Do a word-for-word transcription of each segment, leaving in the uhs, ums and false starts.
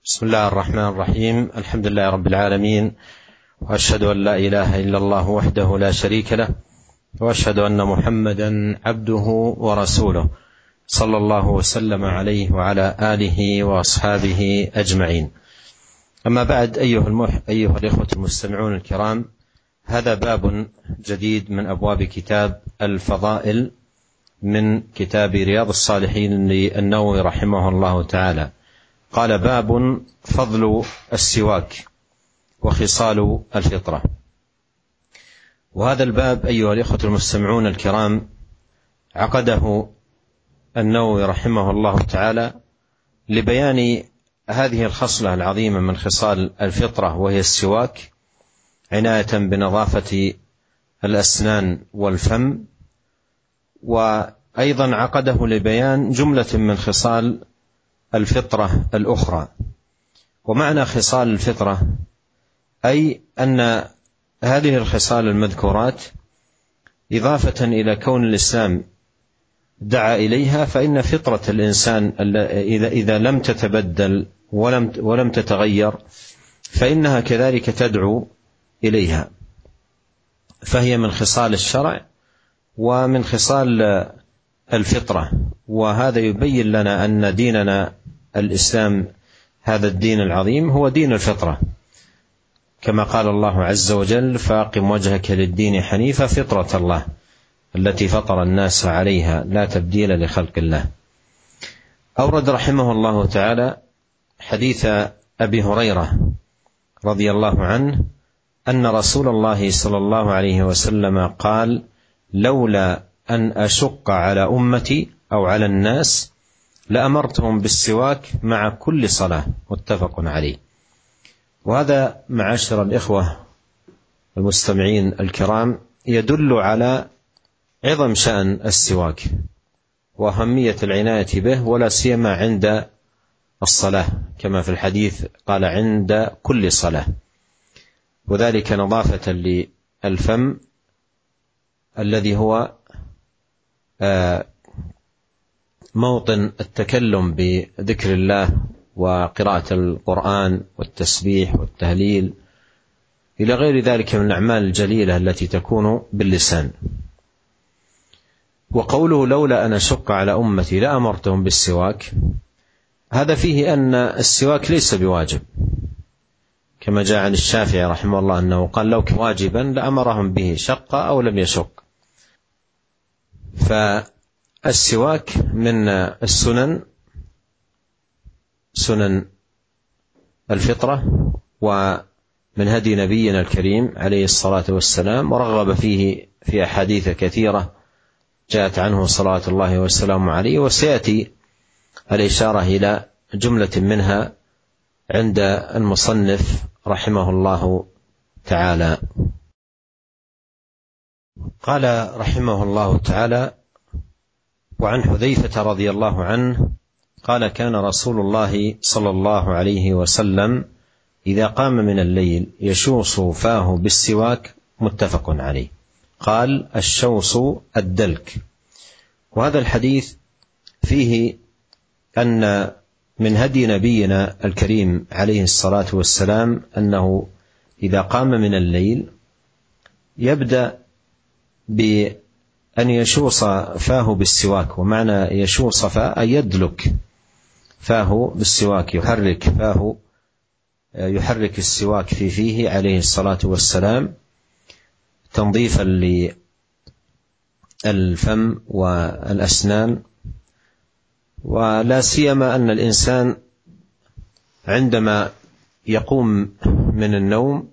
بسم الله الرحمن الرحيم. الحمد لله رب العالمين، وأشهد أن لا إله إلا الله وحده لا شريك له، وأشهد أن محمدا عبده ورسوله، صلى الله وسلم عليه وعلى آله وأصحابه أجمعين. أما بعد، أيها, المح... أيها الإخوة المستمعون الكرام، هذا باب جديد من أبواب كتاب الفضائل من كتاب رياض الصالحين للنووي رحمه الله تعالى. قال: باب فضل السواك وخصال الفطرة. وهذا الباب أيها الإخوة المستمعون الكرام عقده النووي رحمه الله تعالى لبيان هذه الخصلة العظيمة من خصال الفطرة، وهي السواك، عناية بنظافة الأسنان والفم. وأيضا عقده لبيان جملة من خصال الفطرة الأخرى. ومعنى خصال الفطرة أي أن هذه الخصال المذكورات إضافة إلى كون الإسلام دعا إليها، فإن فطرة الإنسان إذا لم تتبدل ولم ولم تتغير فإنها كذلك تدعو إليها، فهي من خصال الشرع ومن خصال الفطرة. وهذا يبين لنا أن ديننا الإسلام، هذا الدين العظيم، هو دين الفطرة، كما قال الله عز وجل: فاقم وجهك للدين حنيفا فطرة الله التي فطر الناس عليها لا تبديل لخلق الله. أورد رحمه الله تعالى حديث أبي هريرة رضي الله عنه أن رسول الله صلى الله عليه وسلم قال: لولا أن أشق على أمتي أو على الناس لأمرتهم بالسواك مع كل صلاة، متفق عليه. وهذا معاشر الإخوة المستمعين الكرام يدل على عظم شأن السواك وأهمية العناية به، ولا سيما عند الصلاة، كما في الحديث قال: عند كل صلاة، وذلك نظافة للفم الذي هو موطن التكلم بذكر الله وقراءة القرآن والتسبيح والتهليل إلى غير ذلك من الأعمال الجليلة التي تكون باللسان. وقوله: لولا أن أشق على أمتي لأمرتهم بالسواك، هذا فيه أن السواك ليس بواجب، كما جاء عن الشافعي رحمه الله أنه قال: لو كان واجبا لأمرهم به، شق أو لم يشق. فالسواك من السنن، سنن الفطرة، ومن هدي نبينا الكريم عليه الصلاة والسلام، ورغب فيه في أحاديث كثيرة جاءت عنه صلوات الله والسلام عليه، وسيأتي الإشارة إلى جملة منها عند المصنف رحمه الله تعالى. قال رحمه الله تعالى: وعن حذيفة رضي الله عنه قال: كان رسول الله صلى الله عليه وسلم إذا قام من الليل يشوص فاه بالسواك، متفق عليه. قال: الشوص الدلك. وهذا الحديث فيه أن من هدي نبينا الكريم عليه الصلاة والسلام أنه إذا قام من الليل يبدأ بأن يشوص فاه بالسواك. ومعنى يشوص فاه أن يدلك فاه بالسواك، يحرك فاه، يحرك السواك في فيه عليه الصلاة والسلام، تنظيفا للفم والأسنان. ولا سيما أن الإنسان عندما يقوم من النوم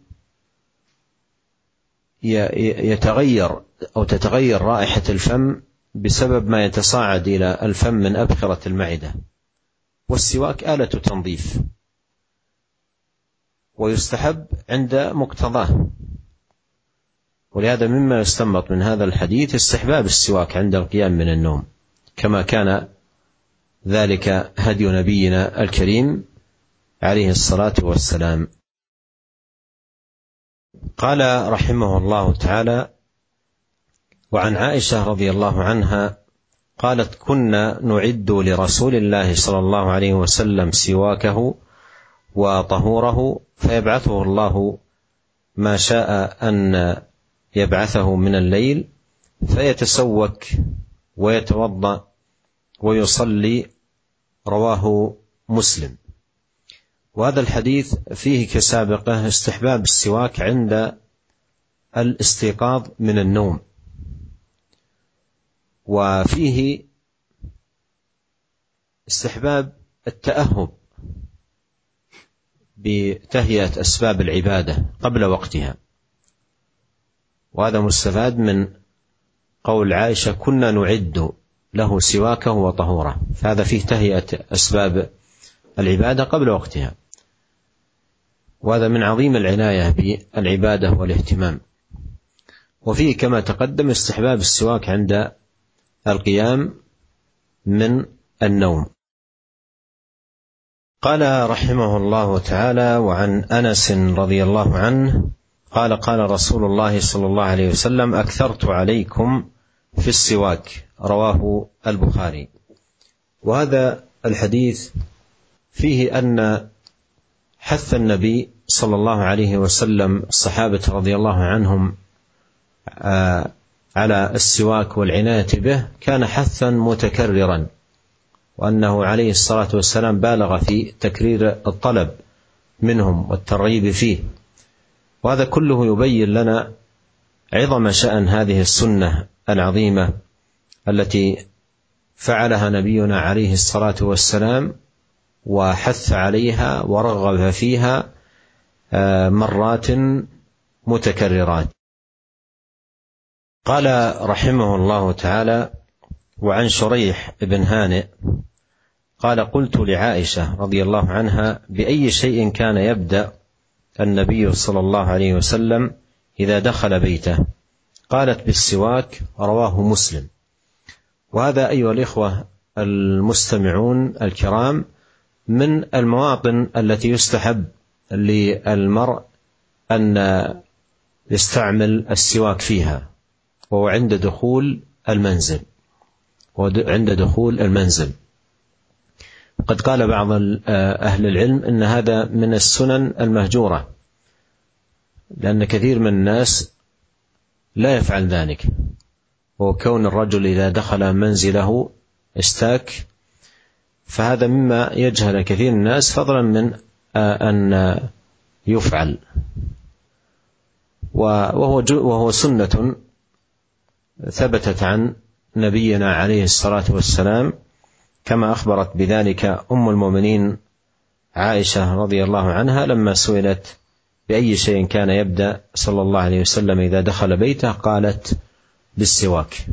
يتغير أو تتغير رائحة الفم بسبب ما يتصاعد إلى الفم من أبخرة المعدة، والسواك آلة تنظيف، ويستحب عند مقتضاه. ولهذا مما يستنبط من هذا الحديث استحباب السواك عند القيام من النوم، كما كان ذلك هدي نبينا الكريم عليه الصلاة والسلام. قال رحمه الله تعالى: وعن عائشة رضي الله عنها قالت: كنا نعد لرسول الله صلى الله عليه وسلم سواكه وطهوره، فيبعثه الله ما شاء أن يبعثه من الليل، فيتسوك ويتوضأ ويصلي. رواه مسلم. وهذا الحديث فيه كسابقه استحباب السواك عند الاستيقاظ من النوم، وفيه استحباب التأهب بتهيئة أسباب العبادة قبل وقتها، وهذا مستفاد من قول عائشة: كنا نعد له سواكه وطهوره، فهذا فيه تهيئة أسباب العبادة قبل وقتها، وهذا من عظيم العناية بالعبادة والاهتمام. وفيه كما تقدم استحباب السواك عند القيام من النوم. قال رحمه الله تعالى: وعن أنس رضي الله عنه قال: قال رسول الله صلى الله عليه وسلم: أكثرت عليكم في السواك. رواه البخاري. وهذا الحديث فيه أن حث النبي صلى الله عليه وسلم الصحابة رضي الله عنهم على السواك والعناية به كان حثا متكررا، وأنه عليه الصلاة والسلام بالغ في تكرير الطلب منهم والترغيب فيه. وهذا كله يبين لنا عظم شأن هذه السنة العظيمة التي فعلها نبينا عليه الصلاة والسلام وحث عليها ورغب فيها مرات متكررات. قال رحمه الله تعالى: وعن شريح بن هانئ قال: قلت لعائشة رضي الله عنها: بأي شيء كان يبدأ النبي صلى الله عليه وسلم إذا دخل بيته؟ قالت: بالسواك. رواه مسلم. وهذا أيها الإخوة المستمعون الكرام من المواطن التي يستحب للمرء أن يستعمل السواك فيها، وهو عند دخول المنزل وعند دخول المنزل. قد قال بعض أهل العلم أن هذا من السنن المهجورة، لأن كثير من الناس لا يفعل ذلك، وكون الرجل إذا دخل منزله استاك، فهذا مما يجهل كثير من الناس، فضلا من أن يفعل، وهو وهو سنة ثبتت عن نبينا عليه الصلاة والسلام، كما أخبرت بذلك أم المؤمنين عائشة رضي الله عنها لما سئلت بأي شيء كان يبدأ صلى الله عليه وسلم إذا دخل بيته، قالت: بالسواك.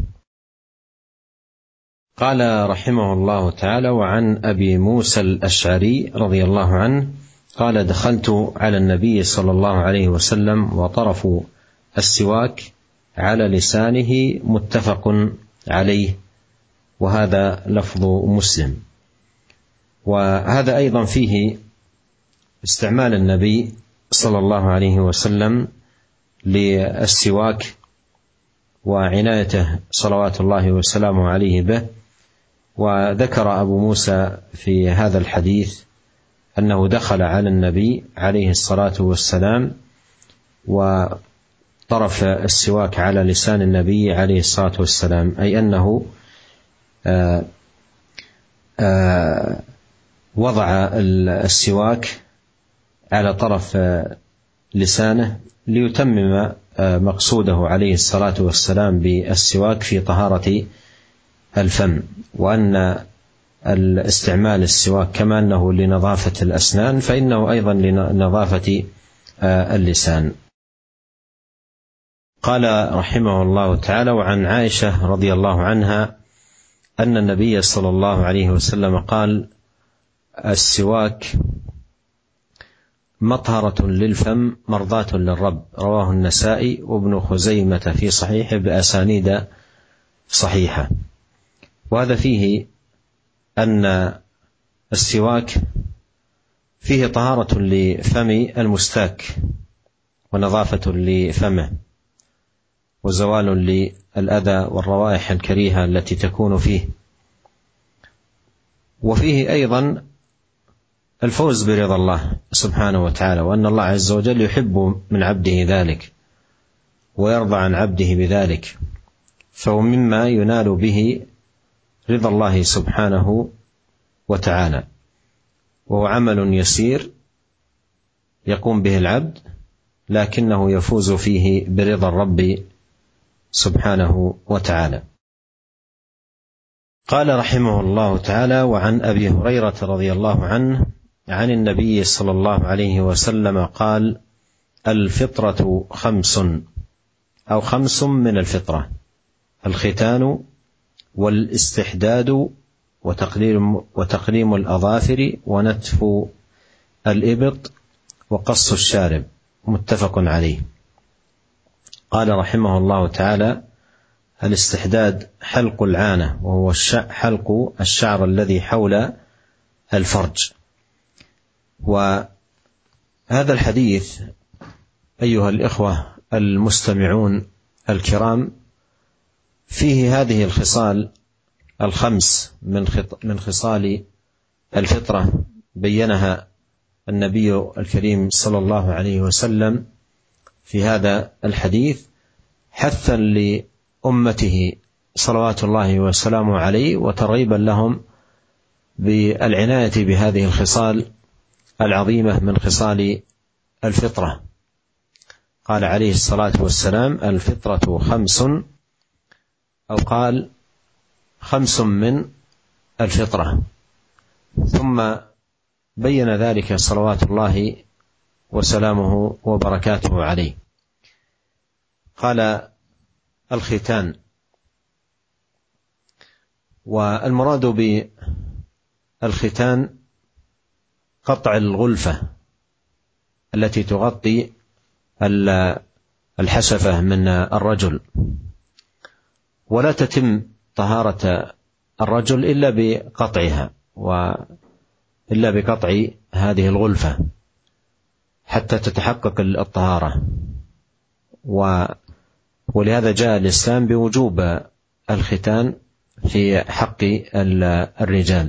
قال رحمه الله تعالى: وعن أبي موسى الأشعري رضي الله عنه قال: دخلت على النبي صلى الله عليه وسلم وطرف السواك على لسانه، متفق عليه، وهذا لفظ مسلم. وهذا أيضا فيه استعمال النبي صلى الله عليه وسلم للسواك وعنايته صلوات الله وسلامه عليه به. وذكر أبو موسى في هذا الحديث أنه دخل على النبي عليه الصلاة والسلام وطرف السواك على لسان النبي عليه الصلاة والسلام، أي أنه آآ آآ وضع السواك على طرف لسانه ليتمم مقصوده عليه الصلاة والسلام بالسواك في طهارة الفم، وأن الاستعمال السواك كما أنه لنظافة الأسنان فإنه أيضا لنظافة اللسان. قال رحمه الله تعالى: وعن عائشة رضي الله عنها أن النبي صلى الله عليه وسلم قال: السواك مطهرة للفم مرضاة للرب. رواه النسائي وابن خزيمة في صحيحه بأسانيد صحيحة. وهذا فيه أن السواك فيه طهارة لفم المستاك ونظافة لفمه وزوال للأذى والروائح الكريهة التي تكون فيه. وفيه أيضا الفوز برضا الله سبحانه وتعالى، وأن الله عز وجل يحب من عبده ذلك ويرضى عن عبده بذلك، فهو مما ينال به رضا الله سبحانه وتعالى، وهو عمل يسير يقوم به العبد لكنه يفوز فيه برضا الرب سبحانه وتعالى. قال رحمه الله تعالى: وعن أبي هريرة رضي الله عنه عن النبي صلى الله عليه وسلم قال: الفطرة خمس أو خمس من الفطرة: الختان والاستحداد وتقليم, وتقليم الأظافر ونتف الإبط وقص الشارب. متفق عليه. قال رحمه الله تعالى: الاستحداد حلق العانة، وهو حلق الشعر الذي حول الفرج. وهذا الحديث أيها الإخوة المستمعون الكرام فيه هذه الخصال الخمس من خصال الفطرة بينها النبي الكريم صلى الله عليه وسلم في هذا الحديث حثا لأمته صلوات الله وسلامه عليه، وترغيبا لهم بالعناية بهذه الخصال العظيمة من خصال الفطرة. قال عليه الصلاة والسلام: الفطرة خمس، أو قال خمس من الفطرة، ثم بين ذلك صلوات الله وسلامه وبركاته عليه. قال: الختان، والمراد بالختان قطع الغلفة التي تغطي الحشفة من الرجل، ولا تتم طهارة الرجل إلا بقطعها، وإلا بقطع هذه الغلفة حتى تتحقق الطهارة. ولهذا جاء الإسلام بوجوب الختان في حق الرجال.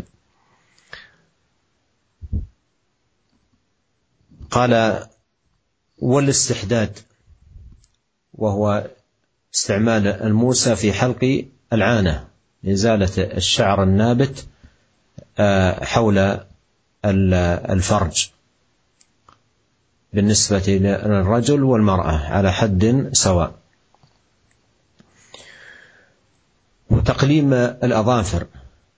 قال: والاستحداد، وهو استعمال الموسى في حلق العانة لإزالة الشعر النابت حول الفرج بالنسبة للرجل والمرأة على حد سواء. وتقليم الأظافر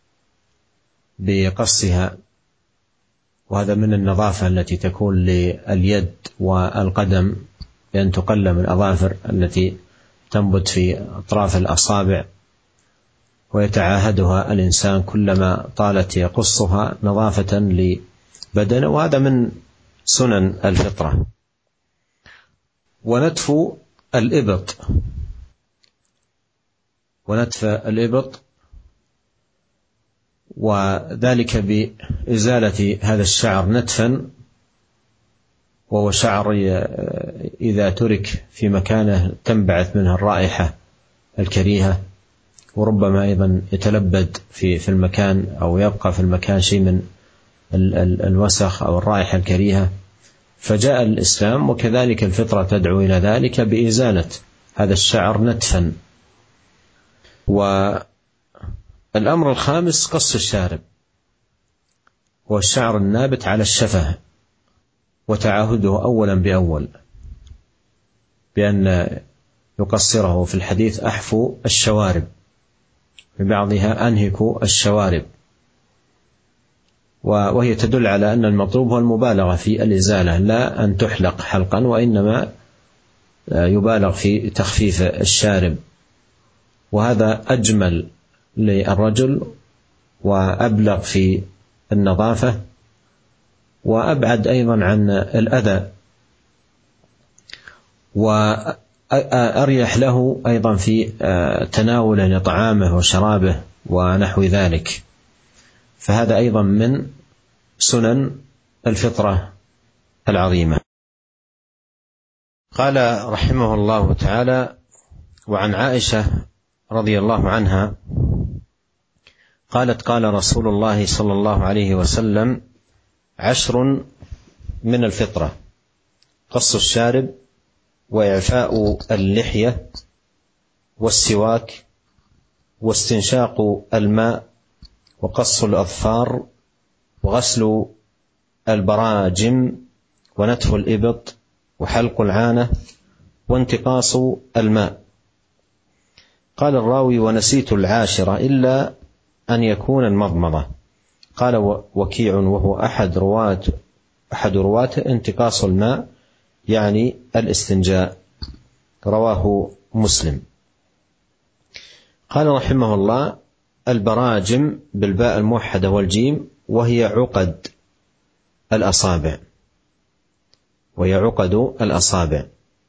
بقصها، وهذا من النظافة التي تكون لليد والقدم، بأن تقلم الأظافر التي تنبت في أطراف الأصابع، ويتعاهدها الإنسان كلما طالت يقصها نظافة لبدنه، وهذا من سنن الفطرة. ونتف الإبط، ونتف الإبط وذلك بإزالة هذا الشعر نتفا، وهو شعر إذا ترك في مكانه تنبعث منه الرائحة الكريهة، وربما أيضا يتلبد في في المكان أو يبقى في المكان شيء من الوسخ أو الرائحة الكريهة. فجاء الإسلام وكذلك الفطرة تدعو إلى ذلك بإزالة هذا الشعر نتفا. والأمر الخامس قص الشارب، والشعر النابت على الشفة، وتعاهده أولا بأول بأن يقصره. في الحديث: أحفو الشوارب، في بعضها أنهكوا الشوارب، وهي تدل على أن المطلوب هو المبالغة في الإزالة، لا أن تحلق حلقا، وإنما يبالغ في تخفيف الشارب، وهذا أجمل للرجل وأبلغ في النظافة، وأبعد أيضا عن الأذى، وأريح له أيضا في تناوله لطعامه وشرابه ونحو ذلك. فهذا أيضا من سنن الفطرة العظيمة. قال رحمه الله تعالى: وعن عائشة رضي الله عنها قالت: قال رسول الله صلى الله عليه وسلم: عشر من الفطرة: قص الشارب، وإعفاء اللحية، والسواك، واستنشاق الماء، وقص الأظفار، وغسل البراجم، ونتف الإبط، وحلق العانة، وانتقاص الماء. قال الراوي: ونسيت العاشرة إلا أن يكون المضمضة. قال وكيع وهو أحد رواة أحد رواة انتقاص الماء يعني الاستنجاء. رواه مسلم. قال رحمه الله: البراجم بالباء الموحدة والجيم، وهي عقد الأصابع وهي عقد الأصابع.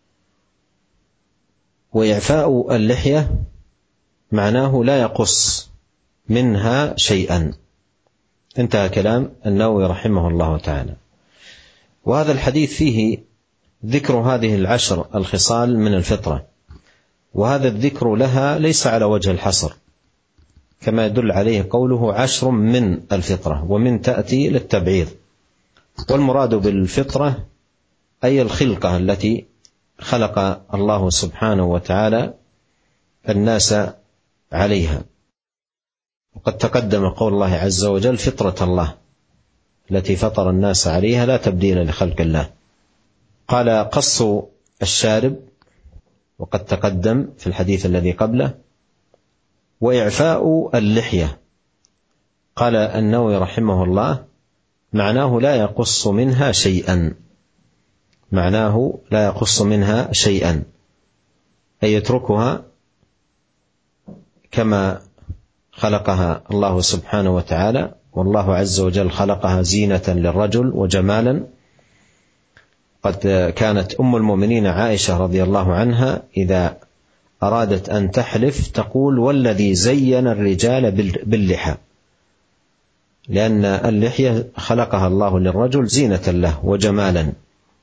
وإعفاء اللحية معناه لا يقص منها شيئا. انتهى كلام النووي رحمه الله تعالى. وهذا الحديث فيه ذكر هذه العشر الخصال من الفطرة، وهذا الذكر لها ليس على وجه الحصر، كما يدل عليه قوله عشر من الفطرة، ومن تأتي للتبعيض. والمراد بالفطرة أي الخلقة التي خلق الله سبحانه وتعالى الناس عليها. وقد تقدم قول الله عز وجل: فطرة الله التي فطر الناس عليها لا تبديل لخلق الله. قال: قص الشارب، وقد تقدم في الحديث الذي قبله. وإعفاء اللحية، قال النووي رحمه الله: معناه لا يقص منها شيئا معناه لا يقص منها شيئا أي يتركها كما خلقها الله سبحانه وتعالى. والله عز وجل خلقها زينة للرجل وجمالا. قد كانت أم المؤمنين عائشة رضي الله عنها إذا أرادت أن تحلف تقول: والذي زين الرجال باللحى، لأن اللحية خلقها الله للرجل زينة له وجمالا.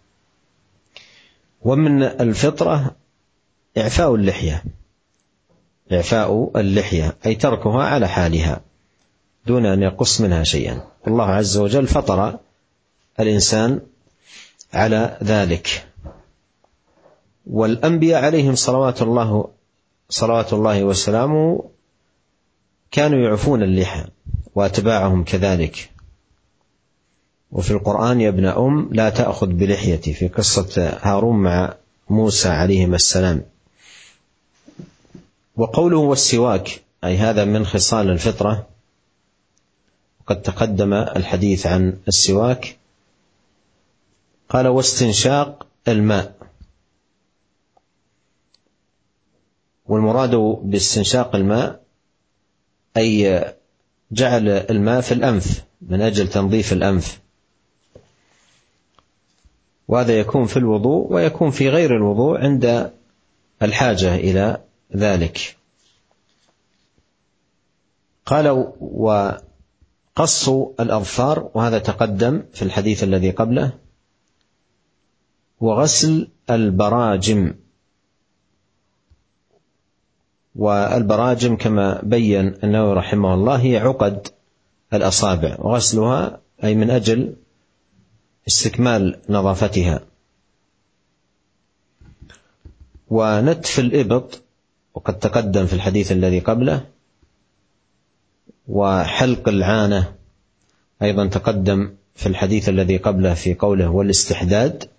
ومن الفطرة إعفاء اللحية إعفاء اللحية أي تركها على حالها دون أن يقص منها شيئا. الله عز وجل فطر الإنسان على ذلك. والأنبياء عليهم صلوات الله صلوات الله وسلامه كانوا يعفون اللحى، وأتباعهم كذلك. وفي القرآن: يا ابن أم لا تأخذ بلحيتي، في قصة هارون مع موسى عليهما السلام. وقوله والسواك أي هذا من خصال الفطرة، وقد تقدم الحديث عن السواك. قال: واستنشاق الماء، والمراد باستنشاق الماء أي جعل الماء في الأنف من أجل تنظيف الأنف، وهذا يكون في الوضوء ويكون في غير الوضوء عند الحاجة إلى ذلك. قال: وقص الأظفار، وهذا تقدم في الحديث الذي قبله. وغسل البراجم، والبراجم كما بين النووي رحمه الله هي عقد الأصابع، وغسلها أي من أجل استكمال نظافتها. ونتف الإبط، وقد تقدم في الحديث الذي قبله. وحلق العانة أيضا تقدم في الحديث الذي قبله في قوله والاستحداد.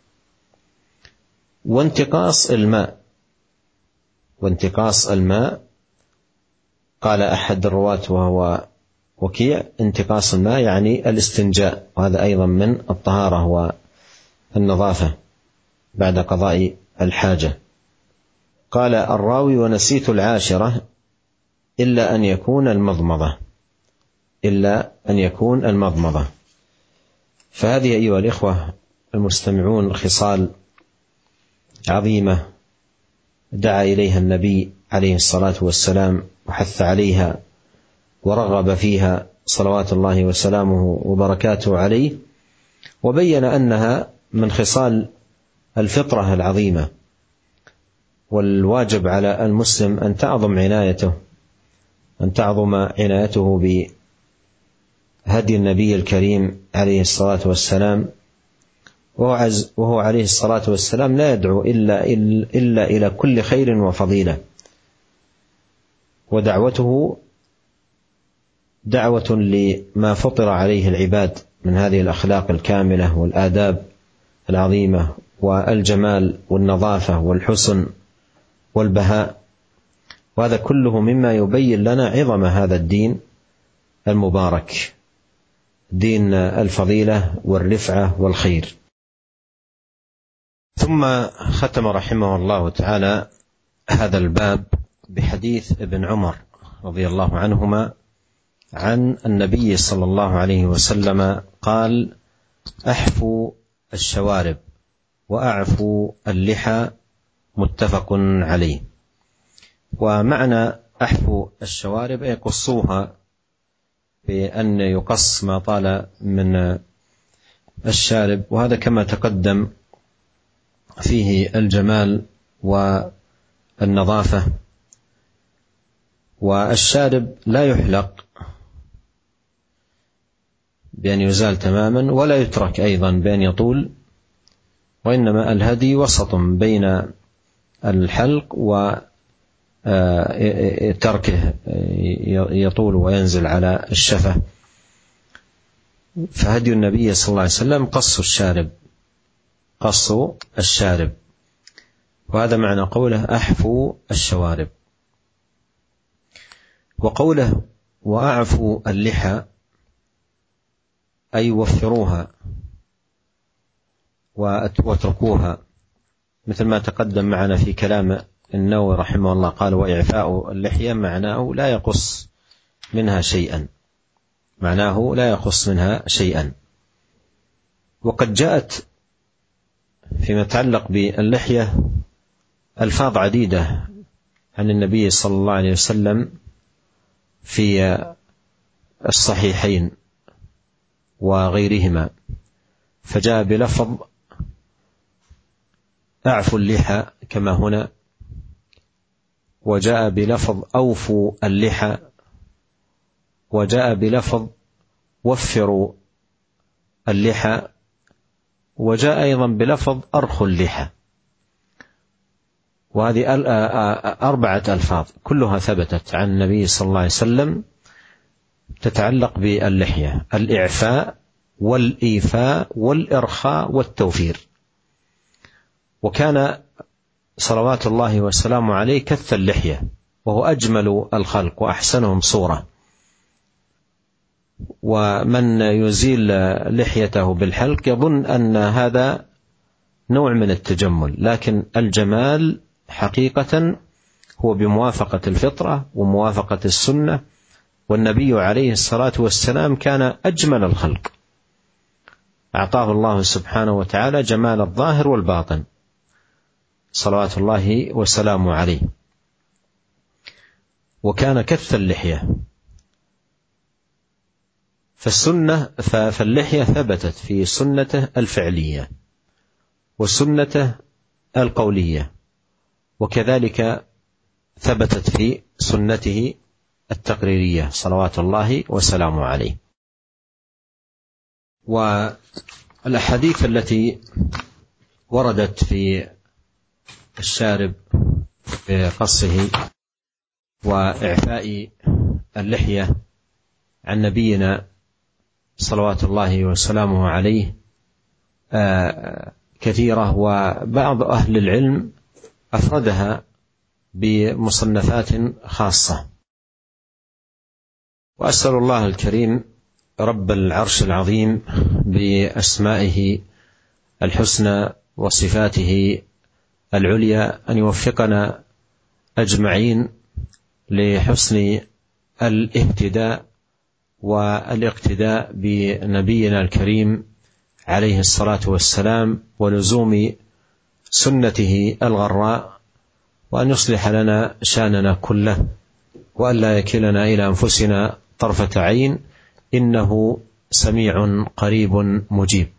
وانتقاص الماء وانتقاص الماء قال أحد الرواة وهو وكيع: انتقاص الماء يعني الاستنجاء، وهذا أيضا من الطهارة والنظافة بعد قضاء الحاجة. قال الراوي: ونسيت العاشرة إلا أن يكون المضمضة إلا أن يكون المضمضة. فهذه أيها الإخوة المستمعون خصال عظيمة دعا إليها النبي عليه الصلاة والسلام وحث عليها ورغب فيها صلوات الله وسلامه وبركاته عليه، وبين أنها من خصال الفطرة العظيمة. والواجب على المسلم أن تعظم عنايته أن تعظم عنايته هدي النبي الكريم عليه الصلاة والسلام، وهو عليه الصلاة والسلام لا يدعو إلا, إلا إلى كل خير وفضيلة، ودعوته دعوة لما فطر عليه العباد من هذه الأخلاق الكاملة والآداب العظيمة والجمال والنظافة والحسن والبهاء، وهذا كله مما يبين لنا عظم هذا الدين المبارك، دين الفضيلة والرفعة والخير. ثم ختم رحمه الله تعالى هذا الباب بحديث ابن عمر رضي الله عنهما عن النبي صلى الله عليه وسلم قال: أحفوا الشوارب وأعفوا اللحى، متفق عليه. ومعنى أحفوا الشوارب أي قصوها، بأن يقص ما طال من الشارب، وهذا كما تقدم فيه الجمال والنظافة. والشارب لا يحلق بأن يزال تماما، ولا يترك أيضا بأن يطول، وإنما الهدي وسط بين الحلق وتركه يطول وينزل على الشفة. فهدي النبي صلى الله عليه وسلم قص الشارب، قص الشارب، وهذا معنى قوله أحفوا الشوارب. وقوله وأعفوا اللحى أي وفروها واتركوها، مثل ما تقدم معنا في كلام النووي رحمه الله، قال: وإعفاء اللحية معناه لا يقص منها شيئا، معناه لا يقص منها شيئا. وقد جاءت فيما يتعلق باللحية ألفاظ عديدة عن النبي صلى الله عليه وسلم في الصحيحين وغيرهما، فجاء بلفظ أعفوا اللحى كما هنا، وجاء بلفظ أوفوا اللحى، وجاء بلفظ وفروا اللحى، وجاء أيضا بلفظ أرخوا اللحى. وهذه أربعة ألفاظ كلها ثبتت عن النبي صلى الله عليه وسلم تتعلق باللحية: الإعفاء والإيفاء والإرخاء والتوفير. وكان صلوات الله وسلامه عليه كث اللحية، وهو أجمل الخلق وأحسنهم صورة، ومن يزيل لحيته بالحلق يظن أن هذا نوع من التجمل، لكن الجمال حقيقة هو بموافقة الفطرة وموافقة السنة، والنبي عليه الصلاة والسلام كان أجمل الخلق، أعطاه الله سبحانه وتعالى جمال الظاهر والباطن صلوات الله وسلامه عليه، وكان كث اللحية. فالسنة فاللحية ثبتت في سنته الفعلية وسنته القولية، وكذلك ثبتت في سنته التقريرية صلوات الله وسلامه عليه. والأحاديث التي وردت في الشارب بقصه وإعفاء اللحية عن نبينا صلوات الله وسلامه عليه كثيرة، وبعض أهل العلم أفردها بمصنفات خاصة. وأسأل الله الكريم رب العرش العظيم بأسمائه الحسنى وصفاته العليا أن يوفقنا أجمعين لحسن الاهتداء والاقتداء بنبينا الكريم عليه الصلاة والسلام، ولزوم سنته الغراء، وأن يصلح لنا شاننا كله، وأن لا يكلنا إلى أنفسنا طرفة عين، إنه سميع قريب مجيب.